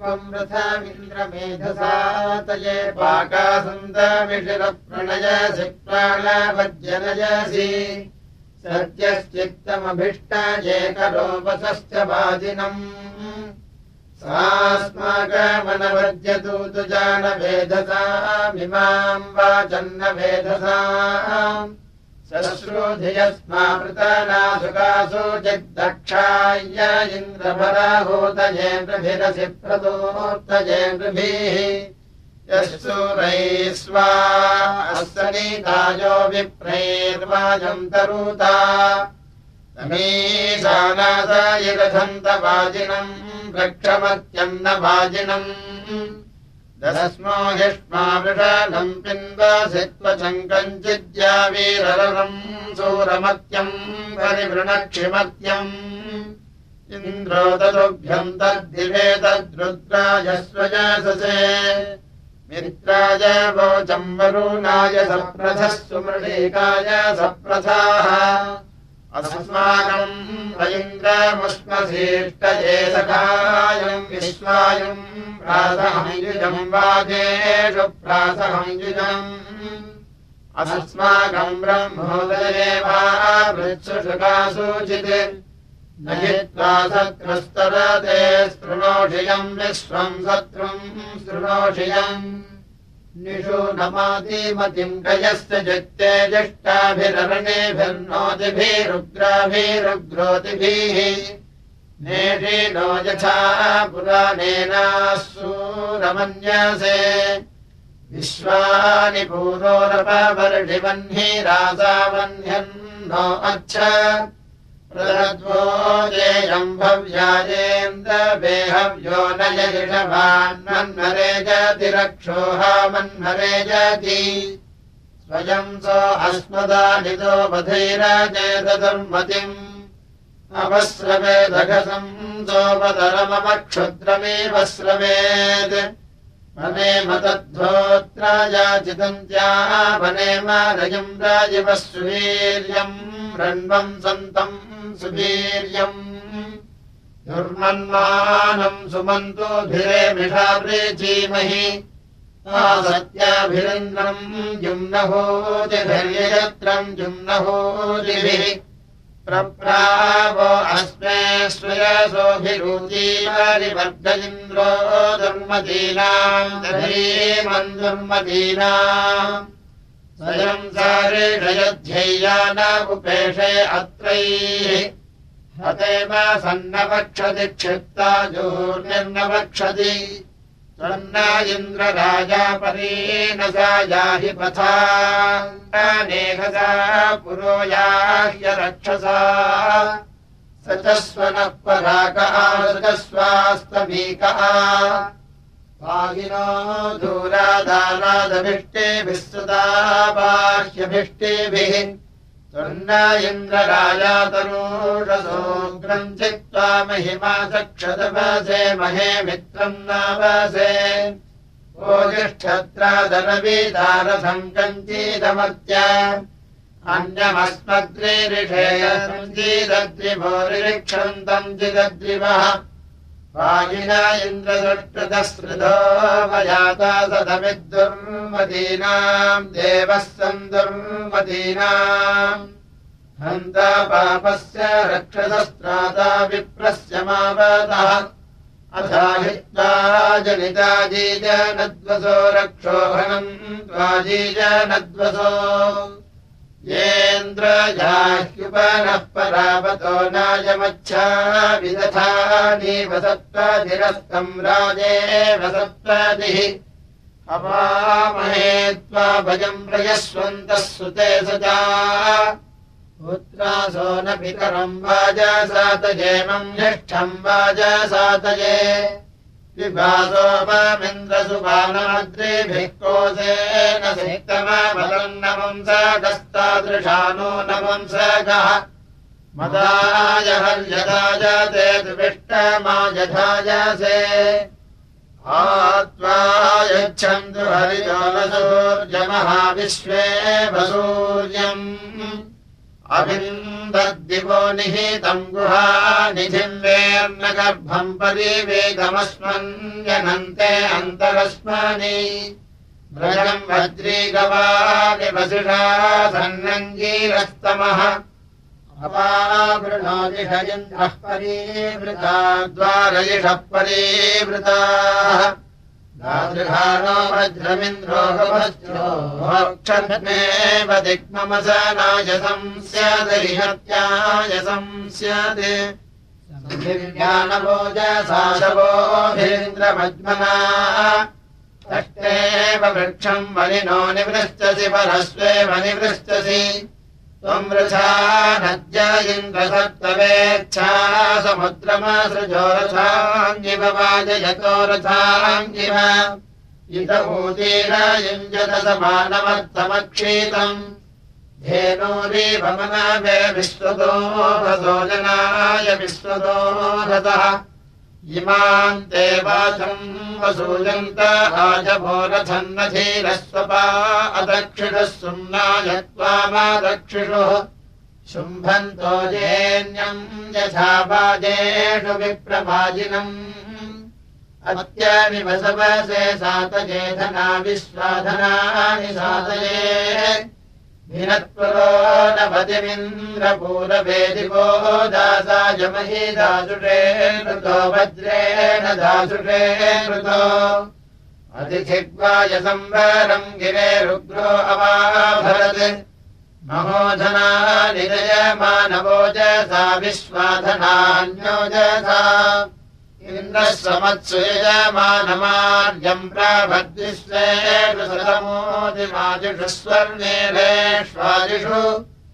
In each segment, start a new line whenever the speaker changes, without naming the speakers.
त्वम् रथमिन्द्रमेधसातये पाकासुन्दमिषिरप्रणयसि प्राणावज्जनयसि सत्यश्चित्तमभीष्टाये करोपसश्च वाजिनम् सास्माकमनवज्यतु तुजानवेधसामिमाम् वाचन्न वेधसाम् सश्रुधियस्मावृतानासुकासो जग्दक्षाय इन्द्रभराहूतयेन्द्रभिरसि प्रदोक्तयेन्द्रभिः यस्सूरैः स्वा अस्सनीतायो विप्रैर्वाजम् तरुता तमीशानासायिरथन्तवाजिनम् रक्षमत्यन्नवाजिनम् दस्मो हिष्मा वृषालम् पिन्वासित्वचम् कञ्चिद्यावीररम् सूरमत्यम् परिवृणक्षिमत्यम् इन्द्रो तदुभ्यम् तद्दिवे तद्रुद्राय स्वजससे मित्राय वोचम् वरुणाय सप्रथः सुमृळीकाय सप्रथाः अस्माकम् वैन्द्रमुष्मसीष्टये सखायम् विश्वायुम् प्रासहंयुजम् वाजेषु प्रासहंयुजम् अस्माकम् ब्रह्मोदये वा वृत्सुषुकासूचित् न हित्वा शत्रुस्तरते शृणोषियम् विश्वम् शत्रुम् शृणोषियम् निषूनमातिमतिम् कयस्य जित्ते ज्येष्ठाभिररणेभिर्नोतिभिरुग्राभिरुग्रोतिभिः नेषीनो यथा पुराणेनासूरमन्यसे विश्वानि पूरोरपवर्षिवह्नि रासावह्न्यन्नो अच्छ प्रदद्वोजेयम् भव्याजेन्द्रवेहव्यो न यजिषवान्मन्मरे जति रक्षोहामन्मरे जति स्वयम् सो अस्मदानितो वधैराजेतदुर्मतिम् अवस्रवेदघसम् सोपतरममक्षुद्रमेव स्रवेत् वनेम तद्धोत्रायाचितन्त्यावनेम रयम् राजिवः सुवीर्यम् रण्वम् सन्तम् सुवीर्यम् दुर्मन्मानम् सुमन्तोभिरेमिषावृचीमहि आसत्याभिरिन्द्रम् जुम्नहोतिभिर्यजत्रम् जुम्नहोतिभिः प्रप्रावो अस्मे स्वयसोभिरुचीवरिवर्ग इन्द्रो दुर्मदीनाम् दधीमम् दुर्मदीनाम् स्वयम् सारेषयध्यैया न उपेशे अत्रैः हतेम सन्नवक्षति क्षिप्ता जोर्निर्नवक्षति त्वन्न इन्द्रराजा परीनसा याहि पथा नेहसा पुरो याह्य रक्षसा स च स्वनः पराक आसुजस्वास्तमीक पाहिनो दूरादारादभिष्टेभिः सदा बाह्यभिष्टेभिः त्वन्न इन्द्रराजा तनूषसोऽग्रम् चित्वा महिमा चक्षदवसे महे मित्रम् नावसे ओजिष्ठत्रादरवीदारथम् कञ्चीदमर्त्या अन्यमस्मद्रिरिषेयम् जीदद्रिभोरिक्षन्तम् जिदद्रिवः वायिना इन्द्रदृष्टदस्मृतो वयाता सदमिद्दुर्मदीनाम् देवः सन्दुर्मदीनाम् हन्ता पापस्य रक्षसस्त्राता विप्रस्य मावतः अथाहित्वा जनिता जीजनद्वसो रक्षोहनम् त्वाजीजनद्वसो येन्द्रजाह्युपनः परावतो नायमच्छा विदधानि वसत्त्वाधिरस्तम् राजेव सत्त्वादिः अपामहे त्वा भजम् प्रयस्वन्तः सुते सजा पुत्रासो न पितरम् वाजसातयेमम् ज्येष्ठम् वाजसातये विभासोपमिन्द्रसुपानमद्रिभिः कोसेन सिक्तमबलम् नपुंसकस्तादृशानो नपुंसकः मदाय हर्यदायते दुविष्टमायधायसे आत्वा यच्छन्तु हरिजोलसूर्यमहाविश्वे वसूर्यम् अविन्दद्दिवो निहितम् गुहानिधिम् वेर्नगर्भम् परिवेगमस्मन्यनन्ते अन्तरस्मनि व्रजम् वज्रीगवानि वसिषा सन्नङ्गीरस्तमः अपावृणोदिष इन्द्रः परीवृता द्वारयिषः परीवृताः दादृहानो वज्रमिन्द्रो गभस्योक्षमेव दिक्ममसनायसम् स्यादरिहत्यायसम् स्यात् दिव्यानवोजसा शवोभिन्द्रमज्मना तष्टेव वृक्षम् वनिनो निवृष्टसि परस्वेव निवृष्टसि त्वम् वृथा नद्य इन्द्रसप्तवेच्छा समुद्रमसृजो रथाङ्गिव वाजयतो रथाङ्गिव इत ऊतीर युञ्जत समानमर्थमक्षीतम् धेनूरीवमनवे विश्वतो रथो जनाय विश्वतो रथः इमान्ते वाचम् वसूयन्त आजभो रथन्नधीरस्वपा अदक्षिणः सुम्नायत्वामादक्षिषुः शुम्भन्तो जेन्यम् यथा वाजेषु विप्रवाजिनम् अत्यमिव सवसे सातजेधना विश्वाधनानि सातये भिनत्पुरो नवतिमिन्द्रपूरवेदिको दासाय मही दासुषे नृतो वज्रेण दासुषे नृतो अतिथिग्वाय संवरम् गिरेरुग्रो अवाभरत् महोधना निजयमानवोजसा विश्वाधनान्योजसा इन्द्रः समत्सु यजमानमार्यम् प्राभद्विश्वेषु सदमोदिमादिषु स्वर्णेरेष्वादिषु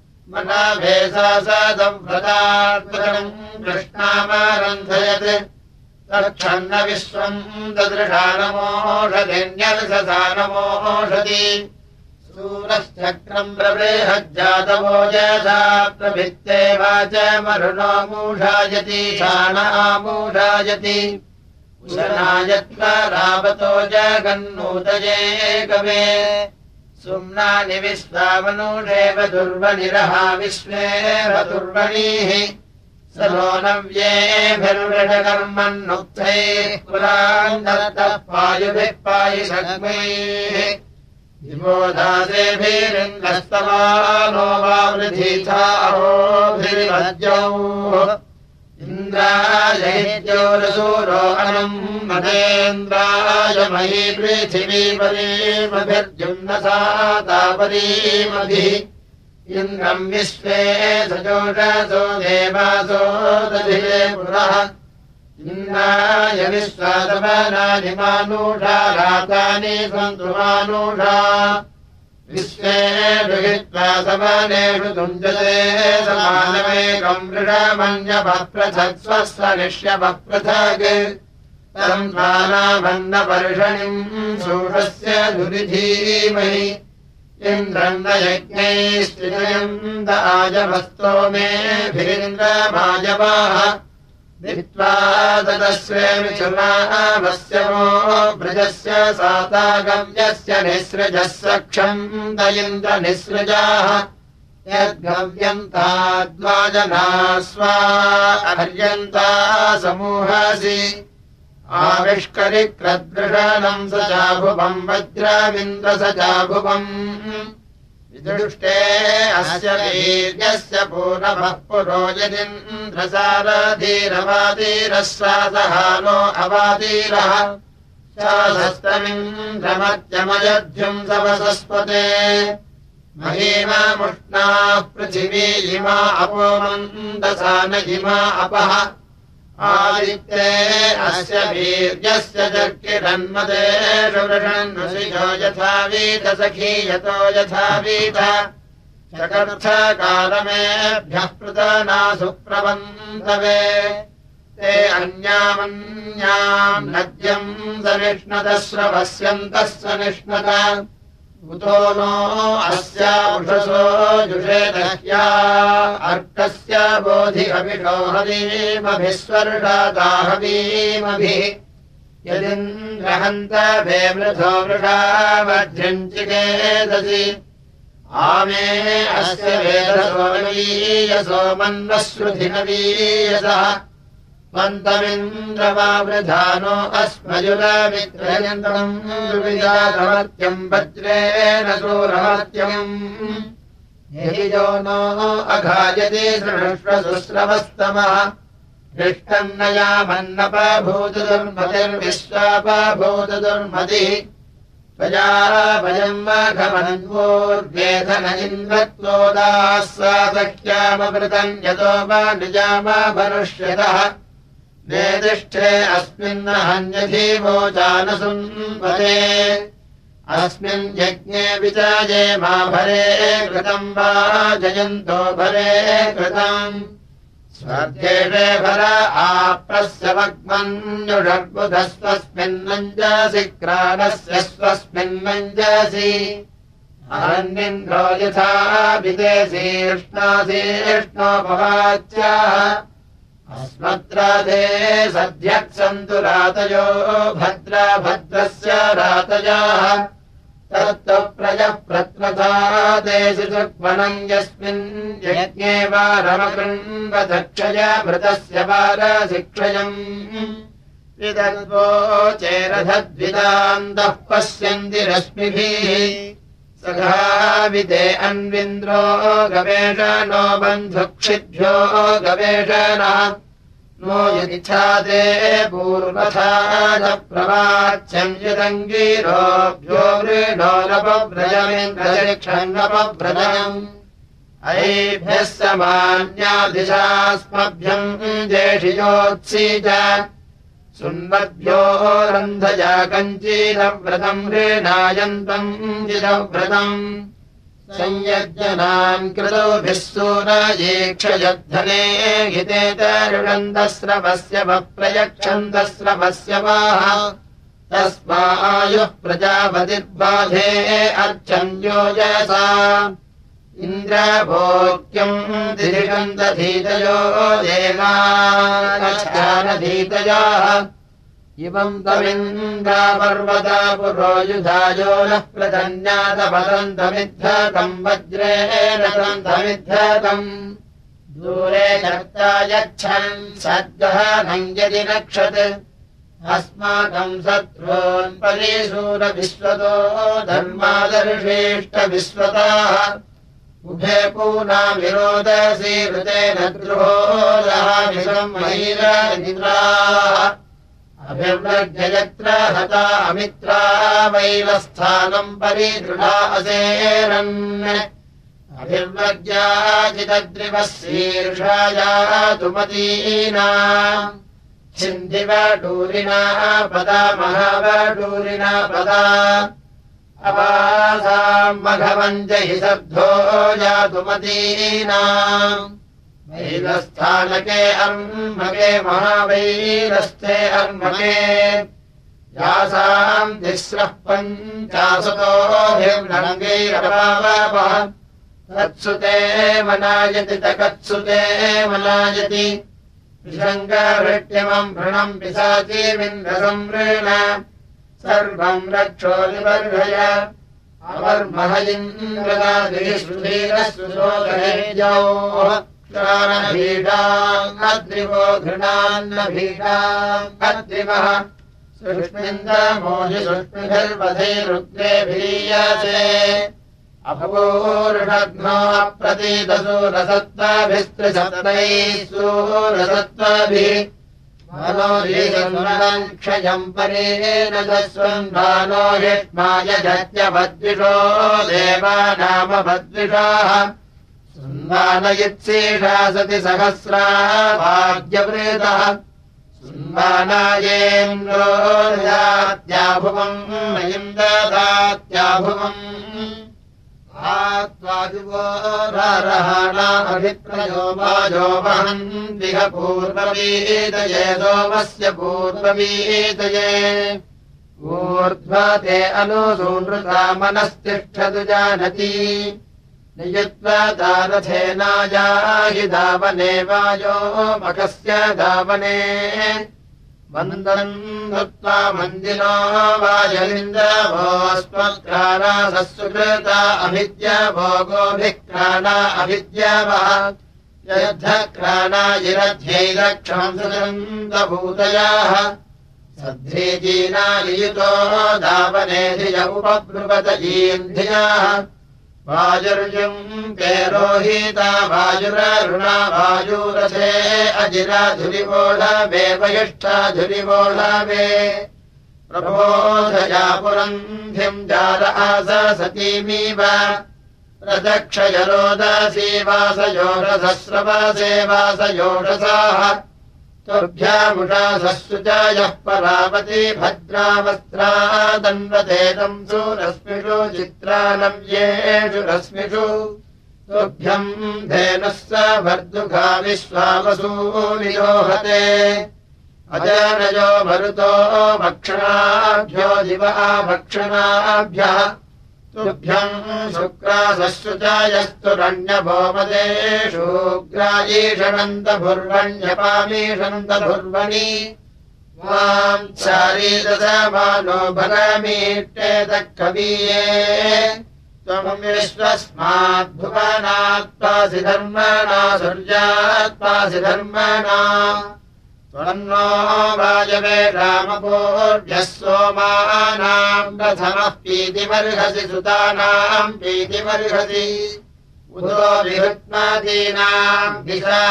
मनाभेसासदम् व्रतात्मकम् कृष्णामारन्धयत् तक्षन्न विश्वम् ददृशानमोषधिन्यर्षसा नमोषधि सूरश्चक्रम् प्रबृहज्जातवोजसा प्रभित्ते वाचमरुणो मूषायति शाणामूषायति उशनायत्वा रावतो जगन्नूतये कवे सुम्नानि विश्वावनूषेव दुर्वनिरहा विश्वेव दुर्वणीः स नो नव्येभिर्वृषकर्मन्नुक्तैः पुरान्दरतः पायुभिः पायुषग्मैः विमोधासेभिरिन्द्रस्तवानो वावृधीथा अहोभिर्वज्यौ इन्द्रायैद्योरसूरो अनम् मदेन्द्राय मयि पृथिवी परीमभिर्जुम्नसा तापरीमभिः इन्द्रम् विश्वे सजोषसो देवासो दधिरे पुरः इन्द्राय विश्वासमानानि मानुषा रातानि सन्तु मानुषा विश्वे विहित्वा समानेषु तुञ्जते समानमेकम् वृषमन्यभप्रथक्स्वस्वनिष्यभप्रथक् तम् त्वानाभन्नपर्षणिम् सूषस्य दुरिधीमहि इन्द्रम् न यज्ञैः स्थितयम् द आजभस्तो मेभिरिन्द्रमाजवाः दित्वा तदस्वे मिथुनामस्य वो व्रजस्य सातागव्यस्य निःसृजः सक्षम् द इन्द्र निःसृजाः यद्गव्यन्ताद्वाजना स्वा अर्यन्ता समूहासि आविष्करिक्रद्वृषणम् स चाभुवम् वज्रमिन्द्र स चाभुवम् विदुष्टे अस्य वीर्यस्य पूर्णभः पुरो यदिन्द्रसारधीरवादीरः स्वासहानो अवादीरः शासस्तमिन्द्रमत्यमयध्युम् सवसस्पते महीमामुष्णाः पृथिवी इमा अपो मन्दसा न इमा अपः आदित्ये अस्य वीर्यस्य जर्किरन्मदेषु वृषन्नुषिजो यथा वीत सखीयतो यथा वीत चकर्थकालमेभ्यः पृतना सुप्रवन्तवे ते अन्यामन्याम् नद्यम् सनिष्णतः स्रवस्यन्तः सनिष्णत उतो नो अस्या उषसो जुषे दह्या अर्कस्य बोधि अभिषो हवीमभिः स्वर्षादाहवीमभिः यदिन्द्रहन्तभे मृथो वृषा वज्रञ्चिकेदसि आमे अस्य वेदसो नवीयसो मन्वश्रुधिनवीयसः मन्तमिन्द्रवावृधानो अस्मयुरमित्रयन्तम् दुर्विजातमर्त्यम् वज्रेण सूरमर्त्यम् यदिजो नो अघायति सृष्वसुस्रवस्तमः दृष्टन्नयामन्नपभूतदुर्मतिर्विश्वापभूतदुर्मतिः त्वया वयम् माघमन्वोर्वेधन इन्द्रत्वोदाः सा सख्यामवृतम् यतो वा निजामाभनुष्यतः नेदिष्ठे अस्मिन्नहन्यधीवोचानसुन्वते अस्मिन् यज्ञे विचाये मा भरे कृतम् वा जयन्तो भरे कृतम् स्वर्धेषे भर आप्रस्य वग्मन्युषड्बुधस्वस्मिन्नञ्जसि क्राणस्य स्वस्मिन्नञ्जसि अरण्यन्द्रो यथा विदेशीर्ष्णासीर्ष्णोपवाच्याः अस्मद्राधे सध्यक्सन्तु रातयो भद्रा भद्रस्य रातयाः तत्त्वप्रजः प्रत्वधादेशि सुक्मणम् यस्मिन् यज्ञे वारमकृण्वदक्षय मृतस्य वारशिक्षयम् विदद्वोचेरधद्विदान्तः पश्यन्ति रश्मिभिः सखाविदे अन्विन्द्रो गवेषणो बन्धुक्षिभ्यो गवेषण नो यदिच्छादे पूर्वथा च प्रवाच्यम् यदङ्गीरोभ्यो वृणो नपव्रजमिन्द्रशिक्षन्नपव्रजम् ऐभ्यः समान्यादिशास्मभ्यम् जेषियोत्सी च सुन्वद्भ्यो रन्धया कञ्चीरव्रतम् ऋणायन्तम् जिरव्रतम् संयज्ञनान् कृतोभिः सूरयेक्षयद्धने हिते तरुणन्दस्रवस्य वप्रयक्षन्दस्रवस्य वाः तस्मायुः प्रजापतिर्बाधे अर्चन्योजसा इन्द्रभोक्यम् दिदिषन्दधीतयो देवानधीतयाः इवम् तमिन्द्रापर्वता पुरो युधायो नः प्रदन्यातपदन्तमिद्धतम् वज्रेण तन्तमिद्धतम् दूरे चर्चा यच्छन् सद्गहनम् यदि रक्षत् अस्माकम् शत्रून् परिशूरविश्वतो धर्मादर्शेष्टविश्वताः उभे पूना विरोधसी ऋतेन द्रुहो लहामिसंमहीरनिद्राः अभिव्रज्य यत्र हता अमित्रा वैलस्थानम् परिदृढा असेरन् अभिव्रज्याचिदद्रिवः शीर्षायातुमतीना छिन्दिवडूरिणा पदा महावडूरिणा पदा अवासाम् मघवञ्च हि शब्दो यातुमतीना वैलस्थानके अर्मके महावैलस्थे अर्मके यासाम् तिस्रः पञ्चाशतोभिर्नङ्गैरपावपः तत्सुते मनायति तकत्सुते मनायति विशङ्कभृट्यमम् भृणम् पिशाचीमिन्द्रसंवृण सर्वम् रक्षो निबर्हय अवर्मह इन्द्रदादिः सुधीरः सुशोधनेजोः क्षारभीडाम् अद्रिवो घृणान्नभीडाम् अद्रिवः सुष्मिन्दमोहि सुष्मिभिर्वधैरुग्रेभीयसे अभवोरुषघ्नो अप्रतीतसूरसत्त्वाभिस्त्रिशतैः सूरसत्त्वाभिः मनोरीसन्वनम् क्षयम् परेण दस्वन्भानो हिष्माय जत्यभद्विषो देवानामभद्विषाः सुन्वानयित्सीषा सति सहस्रा भाग्यवृतः सुन्वानायेन्द्रो ददात्याभुवम् मयिम् ददात्याभुवम् आत्वादिवो रारहाणा अभिप्रयो वाजो वहन्तिह पूर्ववीतये सोमस्य पूर्ववीतये ऊर्ध्वा ते अनुसूनृता मनस्तिष्ठतु जानति नियत्वा दारथेनायाहि धावने वायो मखस्य धावने मन्दम् दत्त्वा मन्दिनो वाजलिन्द्रभोस्त्वक्राणासः सुकृता अभिद्यभोगोभिक्राणा अभिद्यवः यद्धक्राणाजिरध्यैरक्षम् सुगन्धभूतयाः सध्रीजीनालियुतो दावनेधिय उपब्रुवत ईन्धियाः वाजुर्युम् पेरोहिता वाजुररुणा वाजुरसे अजिरा धुरिवोढवे वयिष्ठा धुरिवोढवे प्रबोधया पुरन्धिम् जार आस सतीमीव प्रदक्षयरोदसी वासयोरसस्रवासे वासयोषसाः तुभ्यामुषासस्सु च यः परावती भद्रावस्त्रा दन्वतेतम् सुरश्मिषु चित्रानव्येषु रश्मिषु तुभ्यम् धेनुः स भर्दुघा विश्वावसूनियोहते अजनयो मरुतो भक्षणाभ्यो दिवा भक्षणाभ्यः तुभ्यम् शुक्रासस्सु च यस्तुरण्यभोमदेषु ग्रायीषणन्तभुर्वण्यपामीषन्तभुर्वणि वाम् चारीदशमानो भगमीट्टेतः कवीये त्वम् विश्वस्माद्भुवनात्पासि धर्मणा सूर्यात्पासि धर्मणा त्वन्नो वायवे रामपूर्व्यः सोमानाम् प्रथमः पीतिमर्हसि सुतानाम् पीतिमर्हसि उदो विहृत्मादीनाम्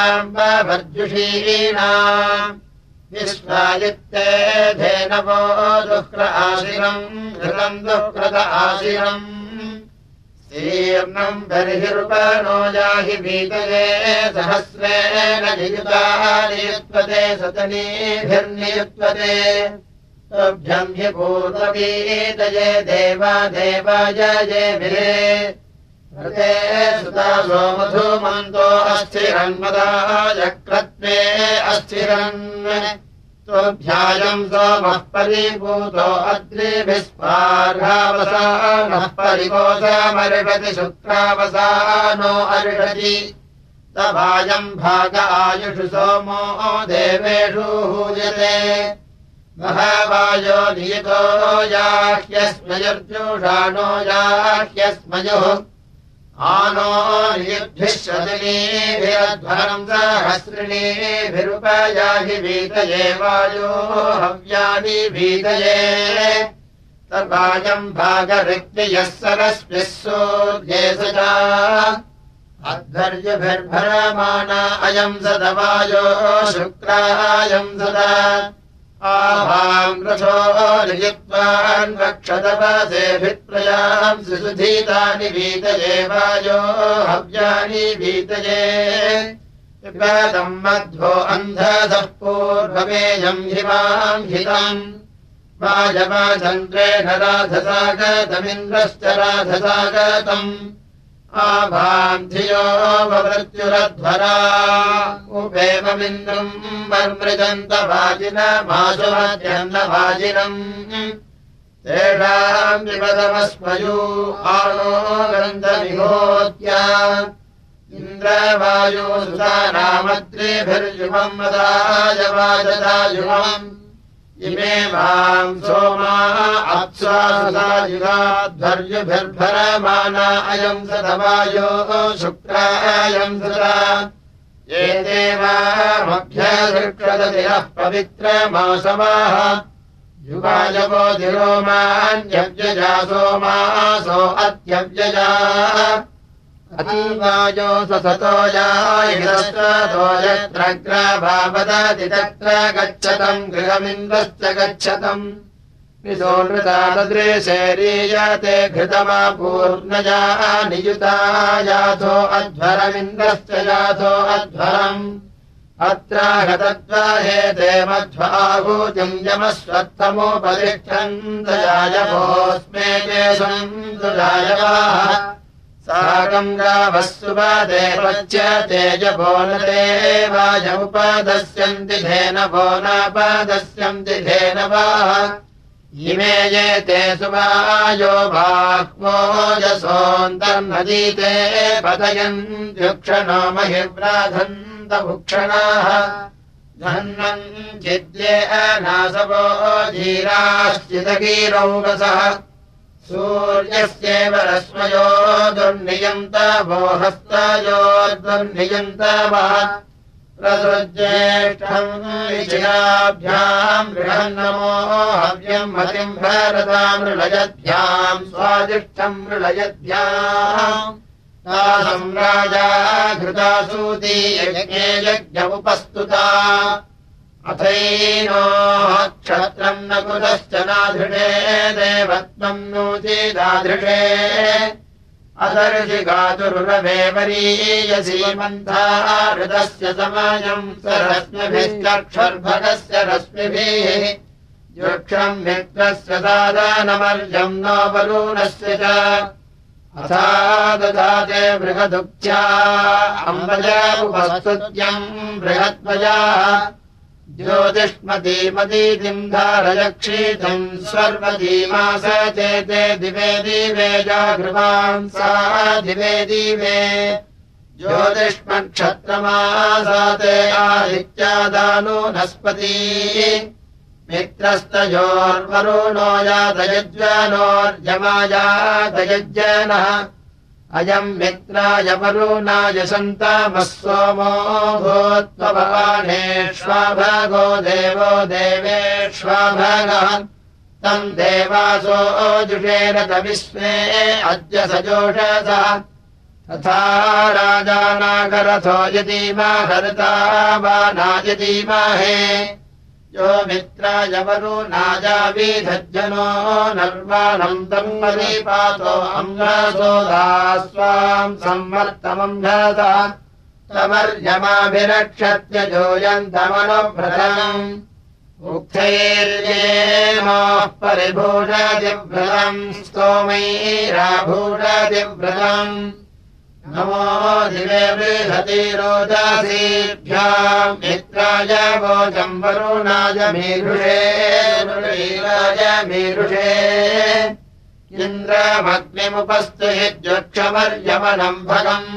दिशाम्बभर्जुषीणाम् विश्वादित्ते धेनवो दुःख्र आशिरम् घृतम् दुःकृत आशिरम् शीर्णम् बर्हिरुपनो याहि भीतये सहस्रेण नियुतानियुत्वते सतनीभिर्नियुत्वते तुभ्यम् हि पूर्ववीतये देवा देवाय जेभिरे हृते सुतासो मधुमन्तो अस्थिरन्मदाय क्रत्वे अस्थिरन् तुभ्यायम् सोमः परिभूतो अद्रिभिः स्पार्हावसानः परिकोशमर्हति शुक्रावसानो अर्हति तवायम् भाग आयुषु सोमो देवेषु हूयते महावायो नियतो याह्यस्मयुर्जुषाणो याह्यस्मयुः आनो नियुद्भिः शतनीभिरध्वरम् सहस्रिणीभिरुपयाहि वीतये वायो हव्यानि वीतये तर्वायम् भागरिक्तियः सरस्विः सूर्ये सजा अध्वर्युभिर्भरमाना अयम् सदवायो शुक्रायम् सदा आभाम् रथो नियुत्वान् वक्षतपसेभिप्रयाम् सुधीतानि वीतये वायो हव्यानि वीतये पिबदम् मध्वो अन्धसः पूर्वमेयम् हिमाम् हितम् वायवाचन्द्रेण राधसागतमिन्द्रश्च राधसागतम् आभाम् धियो ववृत्युरध्वरा उपेममिन्द्रम् वर्मृजन्तवाजिनमाशुमध्यन्नवाजिनम् तेषाम् विपदमस्मयू आनो ग्रन्थविहोत्या इन्द्रवायुसुतानामद्रिभिर्युमम् मदाय वाजदायुमम् इमे वाम् सोमा अप्सायुगाध्वर्युभिर्भरमाना अयम् सदवायो शुक्रायम् सदा एते वामभ्यसृक्षदतिरः पवित्रमासवाः युगायवो दिरोमान्यव्यजा सोमासो अत्यव्यजा अतीवायो सतो यायिरस्तो यत्रग्रभावदति तत्र गच्छतम् गृहमिन्द्रश्च गच्छतम् विसोनृतादृशेरीयते घृतमापूर्णया नियुता याथो अध्वरमिन्द्रश्च याथो अध्वरम् अत्रागतद्वाहेते मध्वाहूतिम् यमस्वत्थमुपतिष्ठन् दयायवोऽस्मे ते सन्तुजायवाः साकम् गावः सुपदे पच्यते जभो न देवायमुपदस्यन्ति धेनवो नापदस्यन्ति धेनवाः इमे ये ते सुवायो बाह्वोजसोऽन्तर्नदीते पतयन्त्युक्षणो महिव्राधन्तभुक्षणाः धन्वन् चिद्ये अनासवो धीराश्चिदगीरौकसः सूर्यस्येव रश्मयो दुर्नियन्त वो हस्तयो दुर्नियन्त वः प्रसृज्येष्ठम् विजयाभ्याम् बृहन्नमो हव्यम् मतिम् भरताम् मृळयद्भ्याम् स्वादिष्ठम् मृळयद्भ्याम् तासम् राजा घृतासूती यज्ञे यज्ञमुपस्तुता अथैनो क्षत्रम् न कुतश्च नाधृषे देवत्वम् नूचिदाधृषे अदर्शि गातुरुरवे वरीयसी मन्थाहृतस्य समयम् सरश्मिभिश्चक्षुर्भगस्य रश्मिभिः वृक्षम् मित्रस्य सादानमर्जम् नो वरुणस्य च अथा ददाते बृहदुक्त्या अम्बजामुपस्तुत्यम् बृहत्वजाः ज्योतिष्मतीमतीतिम् धारयक्षीतम् स्वर्वतीमास चेते दिवे दिवे जागृवान् सा दिवे दिवे ज्योतिष्मक्षत्रमासाते आदित्यादानूनस्पती मित्रस्तयोर्वरुणो यातयज्वानोर्यमायातयज्जनः अयम् मित्राय वरुणाय सन्तामः सोमो भूत्वभवानेष्वाभगो देवो देवेष्वाभगः तम् देवासो जुषेण तविश्वे अद्य सजोषसः तथा राजानागरथो यदीमाहर्ता वानायदीमाहे यो मित्राय वरुणायावीधज्जनो नर्वाणम् तम् मरीपातो अम्रासोदास्वाम् सम्मर्तमम्भसा तमर्यमाभिरक्षत्य जोयन्तमनुभ्रतम् उक्थैर्येमोः परिभूषतिव्रतम् स्तोमैराभूषतिव्रतम् नमो दिवे बृहति रोदसीभ्याम् मित्राय वोचम् वरुणाय मीरुषे मीराय मीरुषे इन्द्रमग्निमुपस्तुहिज्योक्षमर्यमनम् भगम्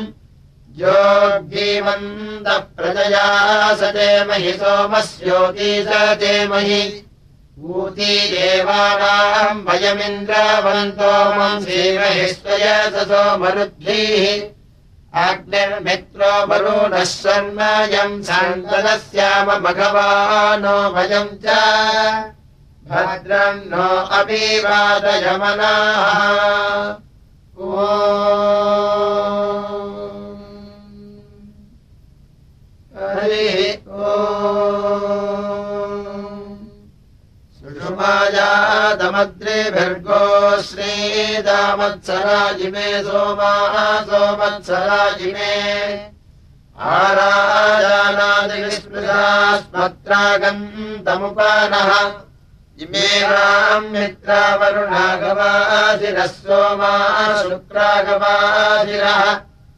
ज्योग्जीवन्तः प्रजया सचेमहि सोमस्योती सचेमहि ऊती देवानाम् वयमिन्द्रवन्तो मंसीमहि स्वयससो मरुद्भिः अग्निर्मित्रो वरुणः शर्मयम् सन्ततस्याम भगवानो वयम् च भद्रम् नो अभिवादयमनाः हरिः सुषुमायातमद्रिभिर्गो श्रीदामत्सराजिमे सोमाः सोमत्सराजिमे आराजानादिविस्मृतास्मत्रागन्तमुपानः इमे मित्रावरुणागवासिरः सोमाः शुक्रागवासिरः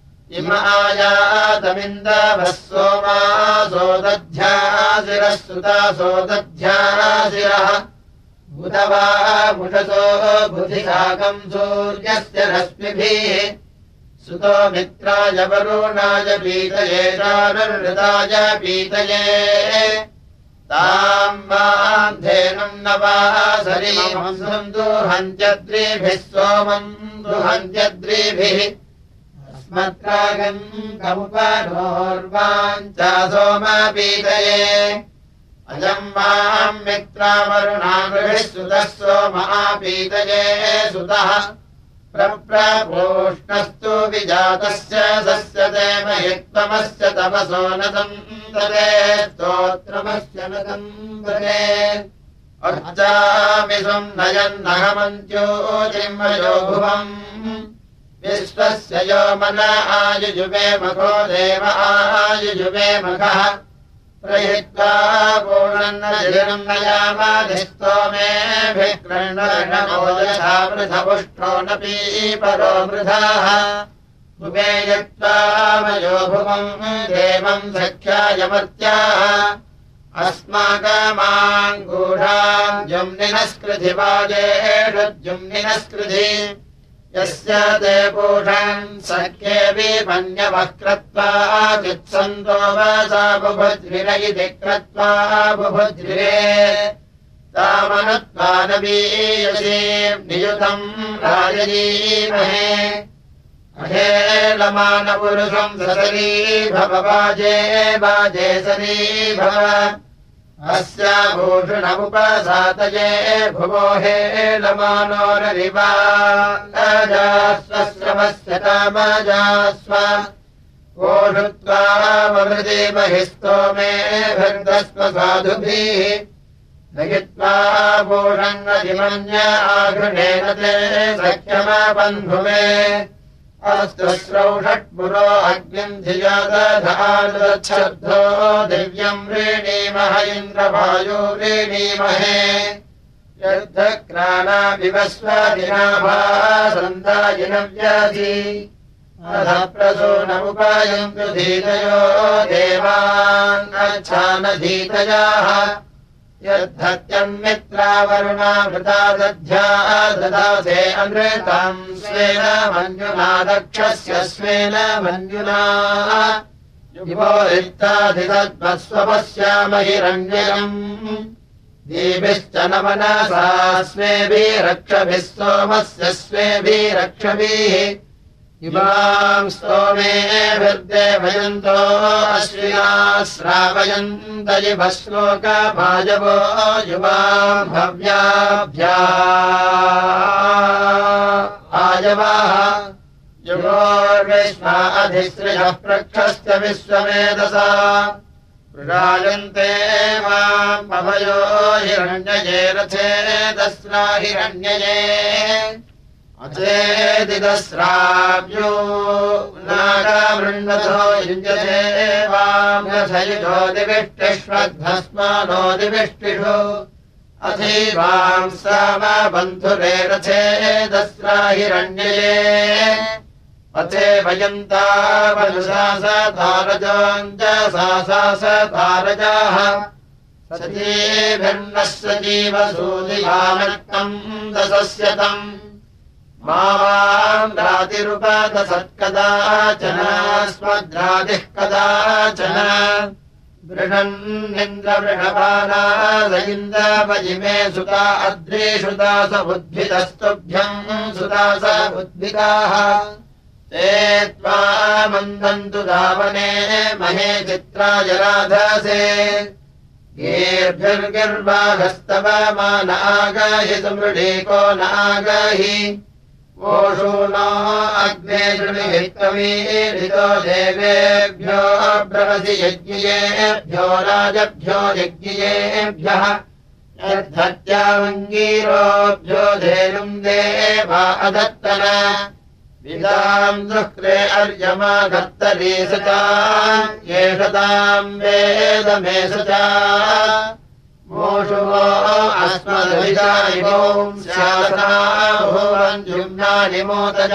इमायातमिन्दवः सोमाः सोदध्यासिरः सुता सोदध्यासिरः बुधवा मुषसो बुधिसाकम् सूर्यस्य रश्मिभिः सुतो मित्राय वरुणाय पीतये चारुहृदाय पीतये ताम् वान्धेनुम् न वासरीमम् दुहन्त्यद्रिभिः सोमम् दुहन्त्यद्रिभिः अस्मत्रागम् कमुपनोर्वाञ्चा सोमपीतये अयम् माम् मित्रावरुणागृभिः सुतः सोमापीतये सुतः प्रप्रोष्णस्तु विजातस्य सस्यते महित्वमस्य तपसो न सन्तते स्तोत्रमस्य न सन्तते अर्चामि स्वम् नयन्नहमन्त्योजिन्मयो भुवम् विश्वस्य यो मन आयुजुवे मखो देव आयुजुवे मखः प्रहित्वा पूर्णन्नजिरम् नयामाधिस्तो मेभिः कृष्णमोदयथा वृथपुष्टो न पीपरो वृथाः भुवे यत्त्वा मयो भुवम् देवम् सख्यायमर्त्याः अस्माकमाङ्गूढाम् जुम्निनस्कृधि वाजेषु जुम्निनस्कृधि यस्य ते पूषन् सख्ये विमन्यवः कृत्वा चित्सन्तो वसा बुभुद्रिरयिति कृत्वा बुभुद्रिरे तामनुत्वा नवीयसीम् नियुतम् राजयीमहे अहेलमानपुरुषम् ससरी भव वाजे वाजे सरी भव अस्या भूषणमुपसातये भुवो हेलमानोररिवा अजास्वश्रवस्य तामजास्व ओषुत्वा ममृति महिस्तो मे भर्दस्व साधुभिः नयित्वा भूषङ्गतिमन्य आघृणेन ते सख्यमबन्धुमे अस्तु श्रौषट्पुरो अग्निम् धिया दधानुच्छब्दो दिव्यम् व्रीणीमः इन्द्रवायो व्रीणीमहे यद्धक्राणा विवस्वदिनाभासन्दायिनव्याधि अधः प्रसूनमुपायन्तु धीतयो देवान्नच्छानधीतयाः यद्धत्यन्मित्रावरुणामृता दध्या ददासे अमृतम् स्वेन मन्युना दक्षस्य स्वेन मन्युना युवो रिक्ताधितद्वस्वपश्याम हिरण्यम् दीभिश्च न मनसा स्वेभिरक्षभिः सोमस्य स्वेभिरक्षभिः युवाम् स्तोमेभिर्देवयन्तो अश्विना श्रावयन्त इव श्लोकभाजवो युवाम् भव्याभ्या आजवाः युवोर्विश्वा अधिसृजः प्रक्षस्य विश्वमेधसा प्रजायन्ते माम् पवयो हिरण्यये रथे दस्रा हिरण्यये अचेदिदस्राव्यो नागामृण्वतो युञ्जते वाम्यथयुजो दिविष्टिष्वध्वस्मानो दिविष्टिषु अथीवां सामबन्धुरे रथे दस्रा हिरण्यये अथे वयन्ता वनुसासतारजोऽञ्जसासासतारजाः सतीभिर्नः सजीवसूदिवानक्तम् दशस्यतम् मावाम् रातिरुपदसत्कदाचन स्मद्रादिः कदाचन वृषन्निन्द्रवृषपानाद इन्द्रपजिमे सुता अद्रीषुता स बुद्भिदस्तुभ्यम् सुता स बुद्भिदाः ते त्वा मन्दन्तु धावने महे चित्राय राधसे गीर्भिर्गिर्वाघस्तव मा न आगाहि समृढीको न आगाहि ओषूनो अग्ने शृणुहित्वमीरितो देवेभ्यो ब्रवसि यज्ञियेभ्यो राजभ्यो यज्ञियेभ्यः यद्धत्यामङ्गीरोभ्यो धेनुम् देवा अदत्तन विदाम् दुःख्रे अर्यमा कर्तरी सचा येषताम् वेदमे सचा मोषुवो अस्मद्विदायिमोम् स्यासाभुवञ्जुम्नानि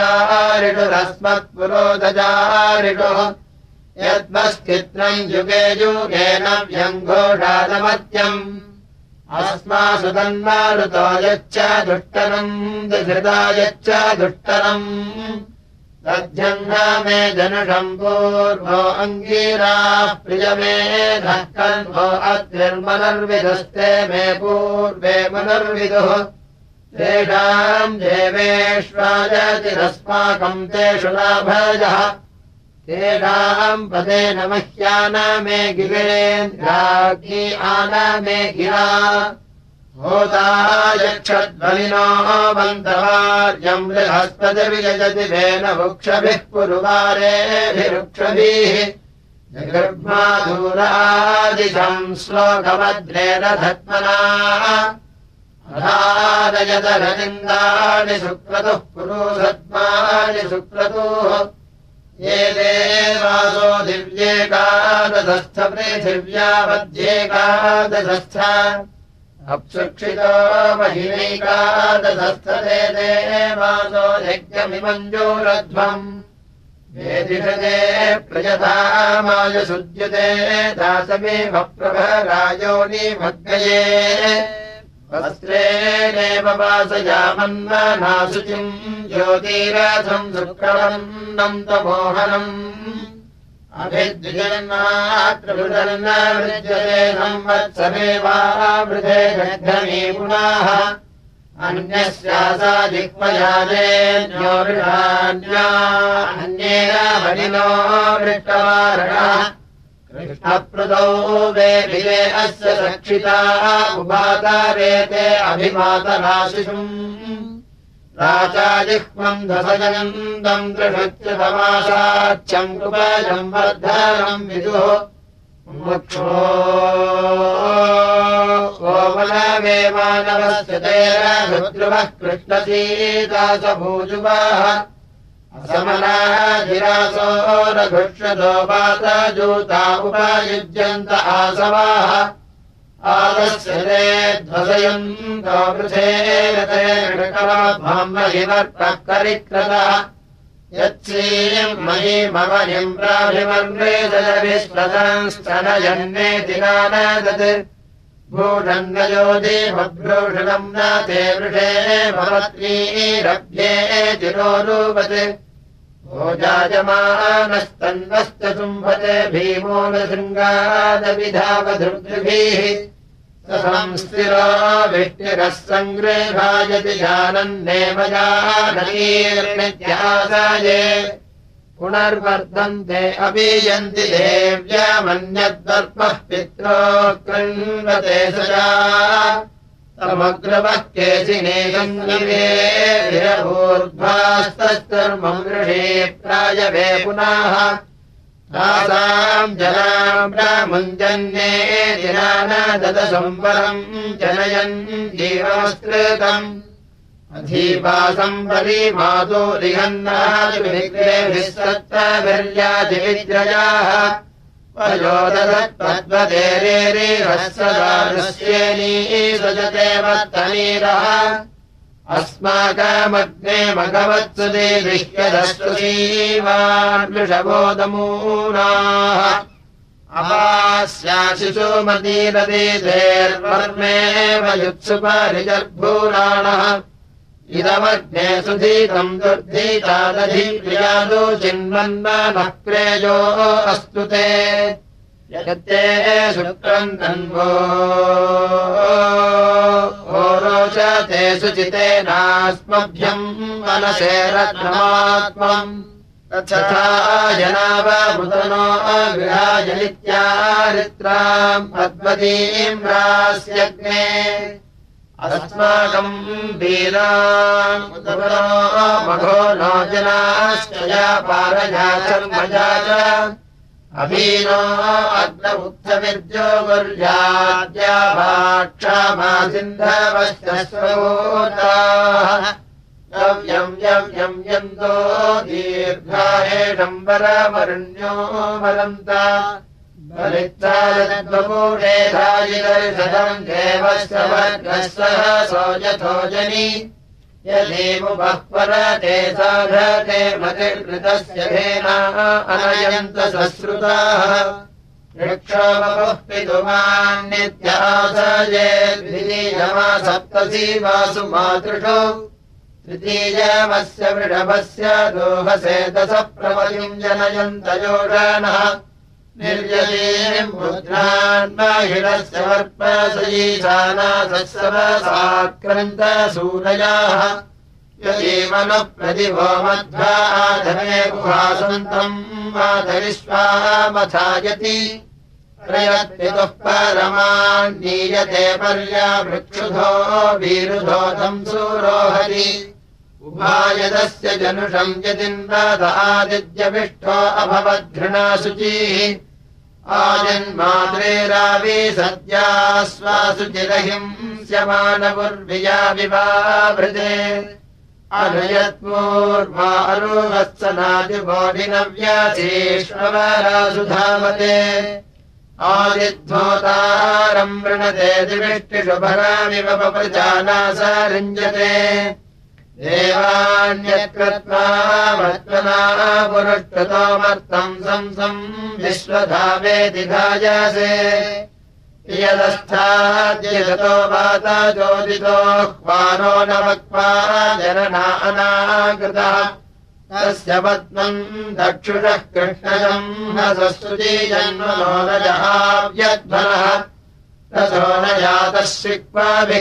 मोतजारिषुरस्मत्पुरोदजारिषुः यद्मस्कित्रम् युगे युगेन व्यङ्घोषादमत्यम् अस्मासु तन्मारुतो यच्च दुष्टरम् दिधृता यच्च दुष्टरम् तद्ध्यन्न मे जनुषम् पूर्वो अङ्गीराः प्रियमेधः कल्पो अद्भिर्मनर्विदुस्ते मे पूर्वे मनर्विदुः तेषाम् देवेष्वायतिरस्माकम् तेषु लाभजः तेषाम् पदेन मह्यान मे गिरेन्द्राग्नि आन मे गिरा होता यक्षद्वलिनो बन्धवार्यम् बृहस्पतिर्यजति वेन वृक्षभिः पुरुवारेभिरुक्षभिः जगर्भादूरादिशम् श्लोकमद्रेण धत्मना अधारयतरनिन्दानि सुक्रतुः पुरुषद्मानि सुक्रतुः ये देवासो दिव्येकादशस्थ पृथिव्यावध्येकादशस्थ अप्सुक्षितो महिनैकादशस्थते देवासो यज्ञमिमञ्जूरध्वम् वेदिषते प्रयतामायसुज्यते दासमेव प्रभरायोनिमग्नये वस्त्रेणेव वासयामन्मनाशुचिम् ज्योतिरथम् शुक्रवन्नम् तमोहनम् अभिद्विजन्मात्रभृतन्न वृज्यते संवत्सरे वा वृधे गद्धमी पुनः अन्यस्यासा जिह्वयाजेन्यो वृषान्या अन्येन वनिनो वृष्टवारणः कृष्णप्रदौ वेभिरे अस्य सक्षिताः उपातारेते अभिमातनाशिषुम् राजा जिह्वम् धसजनन्दम् दृढच्युतमासाच्छम् कृपजम् वर्धनम् विदुः मुक्षो कोमलवेमानवस्य तेरभुद्रुवः कृष्णसीदासभूजुवः असमनाः जिरासो रघुष्यतो पातजूता उपयुज्यन्त आसवाः आदस्य ते ध्वसयन्तो वृथेरते ऋकवभाम्बहिवर्पः करिक्रतः यत्सीम् मयीमवनिम् प्राभिमन्वेदविश्वतंस्तनयन्नेति नानदत् भूषण्डयोधिभ्रूषणम् न ते वृषे भवत्रीरभ्ये तिरोरूपत् भोजायमानस्तन्वश्च शुम्भते भीमो न शृङ्गादविधावधृग्भिः स संस्थिरो विष्टिरः सङ्गृहायति जानन्नेव जानतीर्नित्यासाये पुनर्वर्धन्ते अभियन्ति देव्यामन्यद्वर्पः पित्रो कृण्वते सजा समग्रवः केशिने सङ्गिवेभिरभूर्ध्वास्तर्मम् ऋषे प्रायवे पुनः तासाम् जनाम् प्रामुञ्जन्ये दिनानदशम्बरम् जनयन् जीवमस्कृतम् अधीपासम् परिमातो रिहन्नादिविग्रेभिः सत्त्वभिर्यादिविद्रजाः वयोदधत्पद्वतेरेरिहस्सदारुष्येनी सजते वत्तनीरः अस्माकमग्ने मघवत्सुदे दृश्यदस्तु सीवान् वृषभोदमूनाः अपास्याशिशुमतीरतीतेर्वर्मेव युत्सुपरिजर्भूराणः इदमग्ने सुधीतम् दुर्धीतादधिप्रियादो चिन्वन्नः प्रेयो अस्तु ते यत्ते शुक्रम् तन्वो रोचते शुचितेनास्मभ्यम् मनसे रत्नमात्मम् तथा जनावभूतनो गृहाजनित्यारित्राम् पद्मतीम् रास्यग्ने अस्माकम् वीरान् मघो नो जनाश्च पारजा कर्मजा च अभीनो अग्नमुक्तविर्जो गुर्याद्या भाक्षामासिन्धवश्च स्वोताः यम् यन्तो दीर्घायेषम्बरमरण्यो मरन्ता बलित्सादद्वपूषे राजिदर्शनम् देवस्य वर्गस्य सोजथो जनि यदीमुपःपरते साधते मतिर्कृतस्य धेना अनयन्त सश्रुताः ऋक्षोवपुः पितुमान्नित्यासयेद्वितीयमा सप्तसी वासु मातृषु तृतीयमस्य वृषभस्य दोहसे दशप्रमतिम् जनयन्त योषाणः निर्यतीम् पुत्रान्माहिरस्य वर्पसयीशानासत्सवसाक्रन्त सूरयाः यदीमनः प्रतिभो मध्वाधने गुहासन्तम् मातरिष्वामथायति प्रयत्पितुः परमान्नीयते पर्यावृक्षुधो वीरुधोतम् सूरोहरि उभायदस्य जनुषम् यदिन्दादिद्यविष्ठो अभवद्घृणाशुचिः आजन्मात्रेरावी सद्यास्वासुचिरहिंस्यमानपुर्भिया विवाभृते अनुयत्मूर्वारुहत्सनादिबोधिनव्यासीष्वरासुधामते आदिध्वोतारम् वृणते दिविष्टिषुभरामिव पप्रजानासारिञ्जते देवान्यत्कृत्वा मत्मना पुरुष्टतोमर्थम् संसम् विश्वधावेति धायासे यदस्थाद्यतो वाता जोदितो ह्वानो न वक्वा जनना अनाकृतः तस्य पद्मम् दक्षुषः कृष्णजम् हसस्तुति जन्मनो न जहाव्यध्वनः ततो न जातः शिक्वाभिः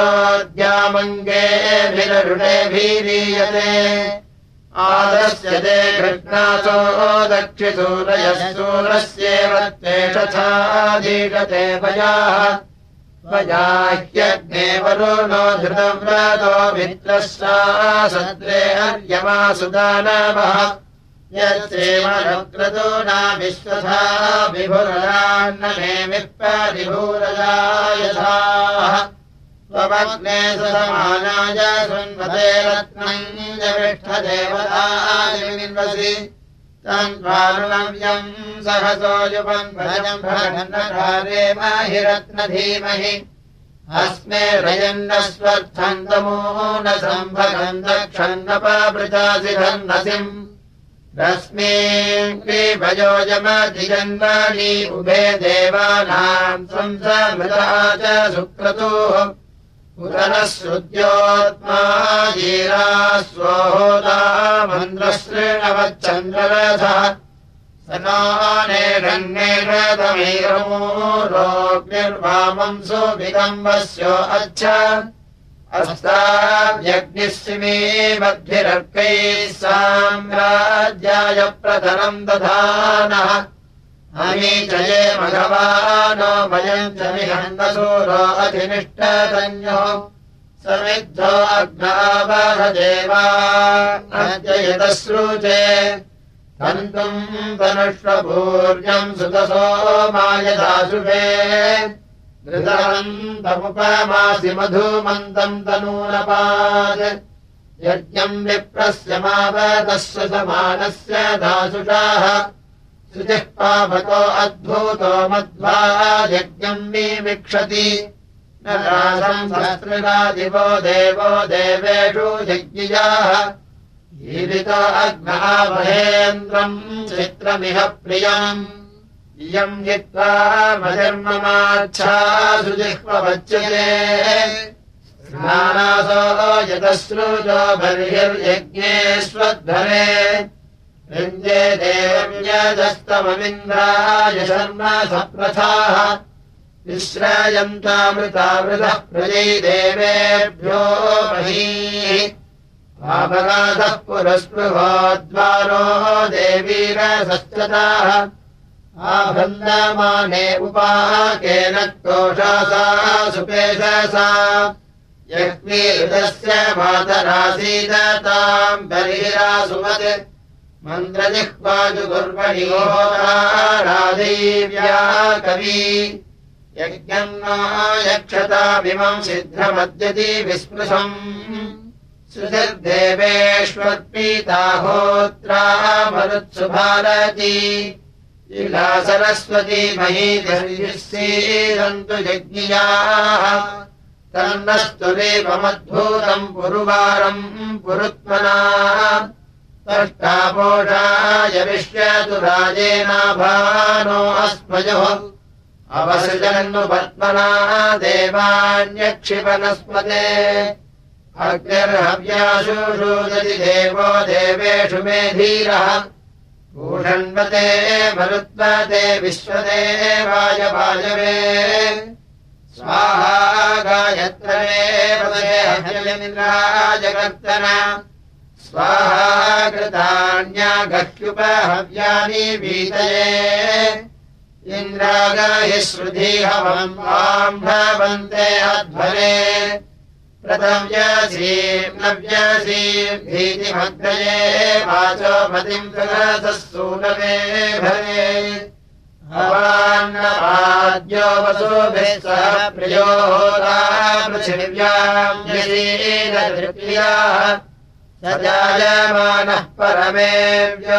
कृतोऽद्यामङ्गेभिररुणेभिरीयते आदस्य ते कृष्णासो दक्षिसूरयः सूरस्येव त्वेषथाधीशते वयाः वयाह्यग्ने वरुणो धृतव्रतो मित्रस्सा सत्रे हर्यमासुदानवः यत्सेवनक्रतो न विश्वथा विभुरान्ननेमिः परिभूरजायथाः त्वमग्ने समानाय शृण्वते रत्नम् जविष्ठदेवतानिर्वसि तन्वारुणव्यम् सहसो युवम् भजम् भगन्नकारे महि रत्नधीमहि अस्मे रयन्नस्वर्थम् तमो न सम्भगम् दक्षन्नपावृतासि धन्नसिम् रश्मीम् क्रीभयोजमधिजन्वानि उभे देवानाम् संसमृता च सुक्रतुः उदनः श्रुत्योत्मा जीरा स्वोदा मन्द्रश्रेणवच्चन्द्ररथः सनानेरन्नेरतमीरमो रोग्निर्वामम् सुभिकम्बस्यो अच्छ अस्ताव्यग्निस्मिमे मद्भिरर्कैः साम्राज्याय प्रतरम् दधानः अमीचये मघवानो वयम् च मिहन्तसूरो अधिनिष्ठतन्यो समिद्धो अग्नावहदेवा अद्ययतश्रुचे तन्तुम् तनुष्वभूर्यम् सुतसो मायदाशुभे धृतवन्तमुपमासि मधुमन्तम् तनूनपात् यज्ञम् विप्रस्य मावतस्य समानस्य दासुषाः शुचिः पावको अद्भूतो मध्वा यज्ञम् विमिक्षति न रासम् सहस्ररादिवो देवो देवेषु यज्ञियाः ईरितो अग्नः महेन्द्रम् चित्रमिह प्रियम् इयम् जित्वा मजर्ममाच्छा सुजिह्ववच्यते स्नानासो यतश्रुतो बर्हिर्यज्ञेष्वध्वरे वृन्दे देवम् यजस्तममिन्द्राय शर्म सप्रथाः विश्रायन्तामृतामृतः प्रजै देवेभ्यो महीः पापगाधः पुरस्पृहो द्वारो देवीरसश्चताः आभन्दमाने उपाकेन कोशासा सुपेशसा यज्ञस्य मातरासीदताम् बर्हिरासुमत् मन्द्रजिह्वाजुगुर्वणि होराराधीव्या कवी यज्ञम् नो यक्षतामिमम् सिद्धमद्यति विस्पृशम् सुधिर्देवेष्वर्पीता होत्रा मरुत्सु भारती इला सरस्वती महीधर्यसीदन्तु यज्ञियाः तन्नस्तुरेवमद्भूतम् पुरुवारम् पुरुत्मना तष्टापोषाय विश्यतु राजेनाभानो अस्मयोः अवसृजन्नु पद्मना देवान्यक्षिपनस्पते अग्निर्हव्याशुषूदति देवो देवेषु मे धीरः भूषण्वते मरुत्वते विश्वदेवाय वायवे स्वाहा गायत्रमे पदे हव्यमिन्द्राजकर्तन स्वाहा कृतान्यागह्युपहव्यानि वीतये इन्द्रागाहि श्रुधिहवम् वाम् भवन्ते अध्वरे प्रथव्यासीम् नव्यासीम् भीतिमग्रये वाचो मतिम् प्रगतः सूनवे भरे भवान्नपाद्यो वसुभिः सह प्रियो होता पृथिव्याम् यसीनधृत्याः स जायमानः परमेव्यो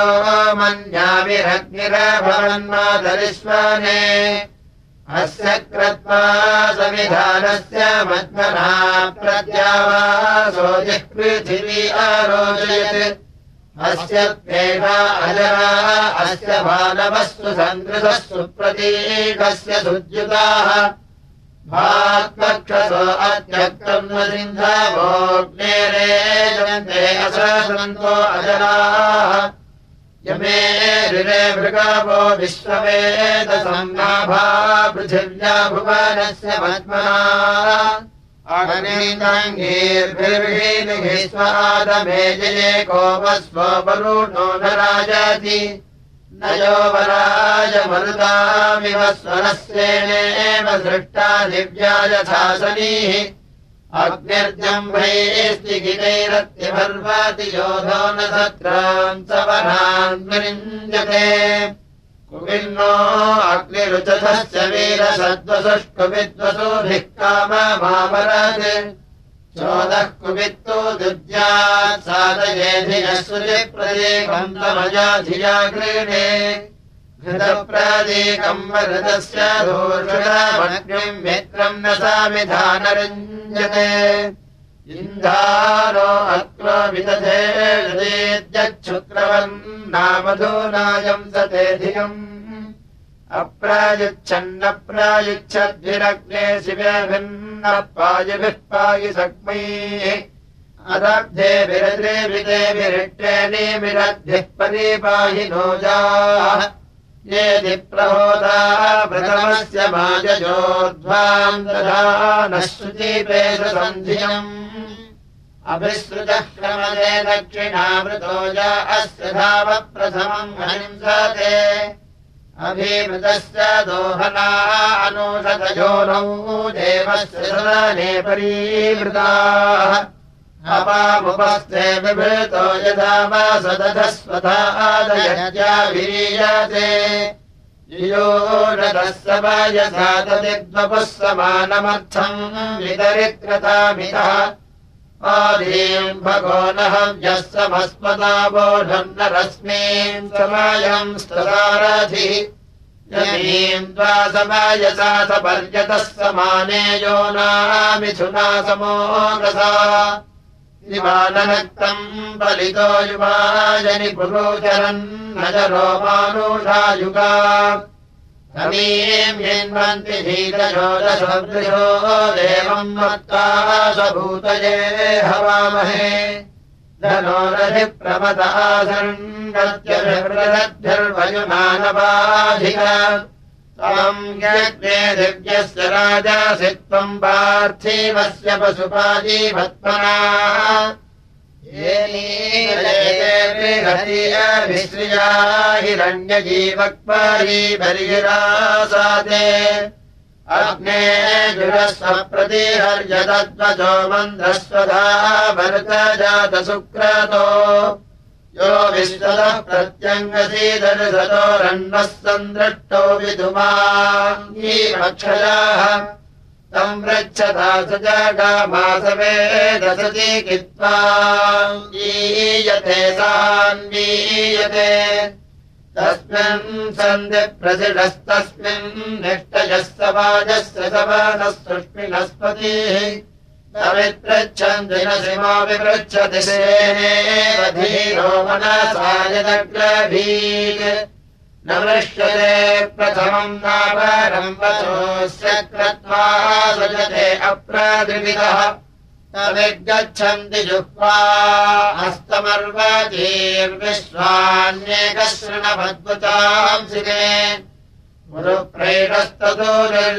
मन्याभिरग्निरभवन्मातरिष्वने अस्य क्रत्वा समिधानस्य मध्मना प्रत्यावासो जिह्पृथिवी आरोचयत् अस्य त्वेषा अजरा अस्य भानवस्तु सन्दृशः सुप्रतीकस्य सुज्युताः भात्पक्षसो अत्यक्तम् न सिन्धवोऽग्नेरे जन्ते अससन्तो अजराः यमे ऋरे मृगावो विश्ववेदसंनाभा पृथिव्या भुवनस्य पद्मना अग्निताङ्गीर्भिर्भिर्भिः स्वादमे जये कोपस्वोपरूढो न राजाति न योवराज मरुतामिव स्वरस्येनेव सृष्टा दिव्या यथासनीः अग्निर्जम्भैस्तिगितैरत्यभर्वाति योधो न सत्रान् सवनान् विरिञ्जते कुविन्नो अग्निरुचथस्य वीरसद्वसुष्कुविद्वसुभिः काममावरत् चोदः कुवित्तो दुर्यात् साधयेधियः सुजिप्रतीकम् तमया धिया गृह्णे घृतप्रतीकम् वरदस्य धूर्षणमग्निम् मित्रम् न सामिधानरञ्जते इन्धानो अक्रो विदधे हृदेद्यच्छुक्रवन्नामधूनायम् सते धियम् अप्रायुच्छन्नप्रायुच्छद्भिरग्ने शिवेभिन्नः पायुभिः पायुसक्मैः अदब्धेभिरद्रेभितेभिरिट्टेनीमिरद्भिः परिपाहिनोजाः येदि प्रहोदा प्रथमस्य माजयोर्ध्वाम् दधानः शुचिपेशसन्धियम् अभिसृजः क्रमदे दक्षिणामृतोजा अस्य धावप्रथमम् हनिंसते अभिमृतस्य दोहना अनुषतयोनौ देवस्य सदने परीवृताः अपामुपस्थे विभृतो यथा वा सदधस्वथादयत्या विरीयते योषतः सवायसा तदिद्वपुः समानमर्थम् वितरित्रतामितः आदीम् भगो न हव्यः समस्मदा वोढम् न रश्मीम् समायम् स्तदारथिः यमीम् द्वा समायसा सपर्यतः समाने यो नामिथुना समोगसा दिवाननक्तम् बलितो युवाजनि पुरोचरन् नजरो मानुषायुगा तमीम् हिन्वन्ति धीरजोदसदृशो देवम् मत्वा स्वभूतये हवामहे धनोरधिप्रमदासन्नत्यभिवृद्धिर्वयुनानवाधिक त्वम् यज्ञे दिव्यस्य राजासि त्वम् पार्थिवस्य पशुपाजीवत्मना येनीलयेभिश्रिया हिरण्यजीवक्पारी बर्हिरासाते अग्ने जुरस्वप्रतिहर्यतद्वचो मन्द्रस्वधा भरतजातसुक्रतो यो विश्वतः प्रत्यङ्गसीदर्शतोरण्वः सन्दृष्टो विधुमाक्षयाः तम् पृच्छता स जगामासवेदसति कित्वा ईयते सान्वीयते तस्मिन् सन्धिप्रसिडस्तस्मिन् निष्ठयः समाजस्य समानः सुष्मिनस्पतिः तमित्पृच्छन्ति न सिमो विपृच्छति सेनेव धीरो मनसा यदग्रभीत् न वृष्यते प्रथमम् नापरम् वचोऽस्य कृत्वा सजते अप्रादृविदः तविद्गच्छन्ति जुह्वा हस्तमर्वतीर्विश्वान्येकशृणभद्वचांसि ते गुरुप्रेणस्ततो